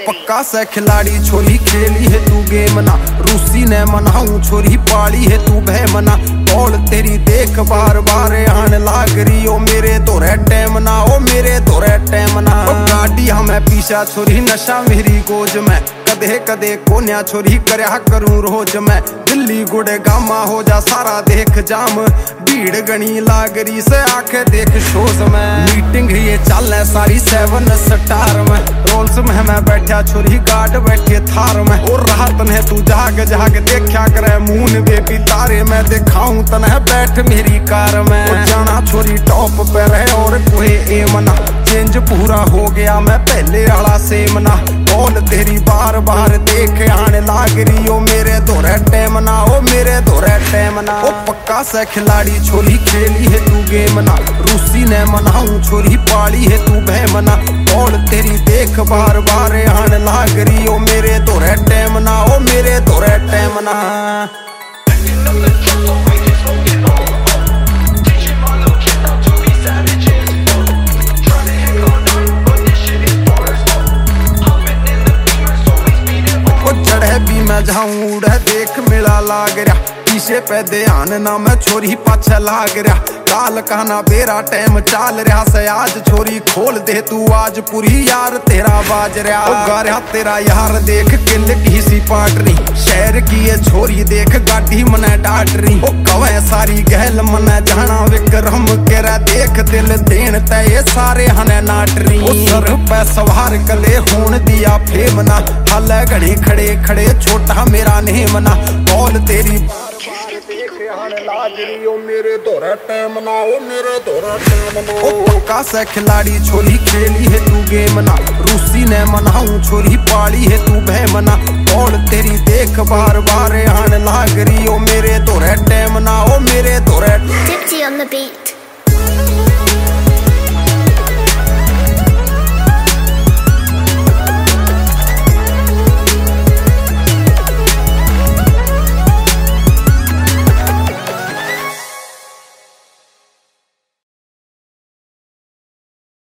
पक्का से खिलाड़ी छोरी खेली है तू गेम ना, रूसी ने मनाऊं छोरी पाली है तू भय मना। बॉल तेरी देख बार बार आन लाग रही, ओ मेरे तोरे टैम ना, ओ मेरे तोरे टैम ना। गाड़ी हमें पीछा छोरी नशा मेरी गोज में, कदे कदे कोन्या छोरी करया करूं रोज मैं। दिल्ली गुड़े गामा हो जा सारा देख जाम, भीड़ गणी लागरी से आके देख शोज में। मीटिंग ये चल सारी 7 स्टार में, रोल्स में मैं बैठा छोरी गार्ड बैठे थार में। और रात ने तू जाग जाग देखा करे मून बेबी तारे, मैं दिखाऊं तने बैठ मेरी कार में। जाना छोरी टॉप पे रहे और कोई एम ना, चेंज पूरा हो गया मैं पहले वाला सेम ना। बॉल तेरी बार बार देख आने लाग रही, ओ मेरे तोरे टैम ना, ओ मेरे तोरे टैम ना। ओ पक्का से खिलाड़ी छोरी खेली है तू गेम ना, रूसी ने मनाऊं छोरी पाली है तू भय मना। बॉल तेरी देख बार बार आने लाग रही, ओ मेरे तोरे टैम ना, ओ मेरे तोरे टैम ना। मैं जाऊं उड़े देख मेला लाग रहा, पीछे पे ध्यान ना मैं छोरी पाछे लाग रहा। काल कहना बेरा टाइम चाल रहा से, आज छोरी खोल दे तू आज पूरी यार तेरा बाज रहा। गारा तेरा यार देख किल की सी पाट रही, शहर की ये छोरी देख गाड़ी मने डाट रही। ओ कवे सारी गहल मने जाना विक्रम केरा, देख दिल देन ते ये सारे हने नाट रही। ओ सर पे सवार कले होन दिया फेमना, हले घड़ी खड़े खड़े छोटा मेरा नेम ना। बॉल तेरी लाजरी, ओ मेरे तोरे टैम ना, ओ मेरे तोरे टैम ना। ओ पक्का से खिलाड़ी छोरी खेली है तू गेम ना, रूसी ने मनाऊं छोरी पाली है तू भय मना। बॉल तेरी देख बार बार आन लाग रही, ओ मेरे तोरे टैम ना, ओ मेरे तोरे। Dipsy on the beat.